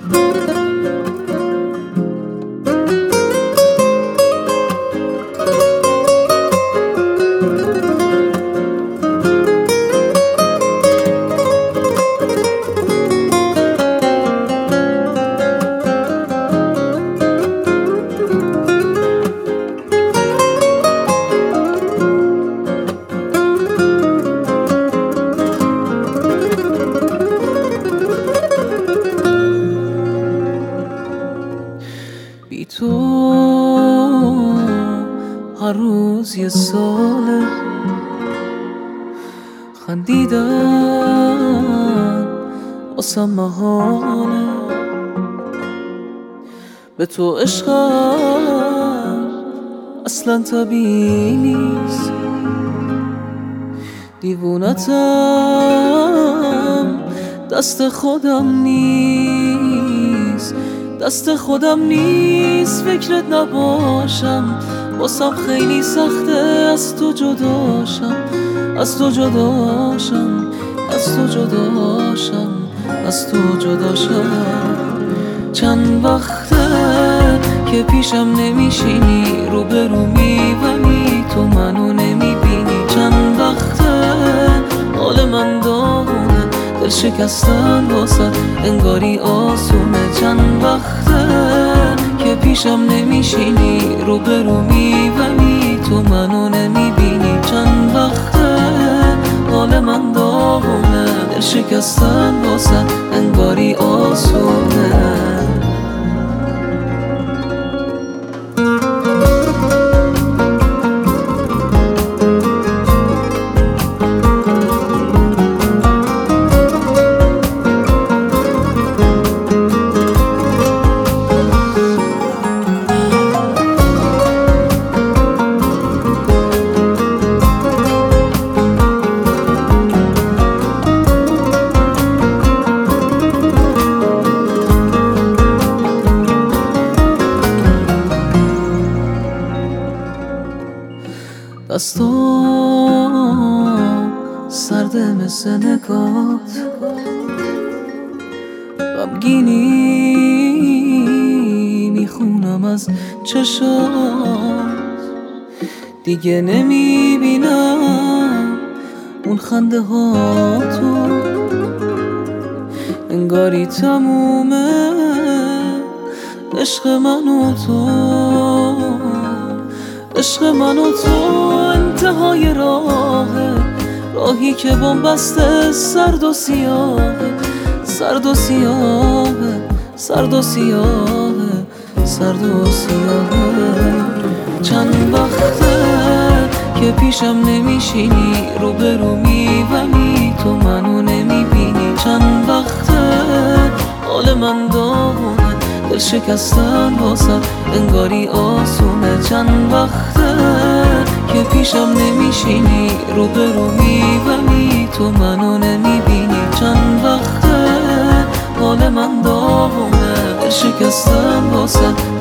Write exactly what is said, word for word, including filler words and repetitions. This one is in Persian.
بی تو هر روز یه ساله، خندیدن واسم محاله. به تو عشقم اصلا طبیعی نیست، دیوونتم دست خودم نیست، دست خودم نیست. فکرت نباشم واسم خیلی سخته، از تو جداشم، از تو جداشم، از تو جداشم، از تو جداشم. چند وقته که پیشم نمیشینی، رو به رو میبینی تو منو نمیبینی. چند وقته حال من داغونه، دل شکستن واسه انگاری آسونه. چند وقته که پیشم نمیشینی، رو به رو میبینی تو منو نمیبینی. چند وقته حال من داغونه، دل شکستن واسه انگاری آسونه. دستام سرده مثل نگات، غمگینی میخونم از چشات. دیگه نمیبینم اون خنده ها تو، انگاری تمومه عشق من و تو. عشق من و تو انتهای راهه، راهی که بن‌بسته سرد و سیاهه، سرد و سیاهه، سرد و سیاهه، سرد و سیاهه. چند وقته که پیشم نمیشینی، رو به رو میبینی تو منو نمیبینی. چند وقته حال من داغونه، دل شکستن واسه انگاری آسونه. چند وقته که پیشم نمیشینی، رو به رو میبینی تو منو نمیبینی. چند وقته حال من داغونه، دل شکستن واسه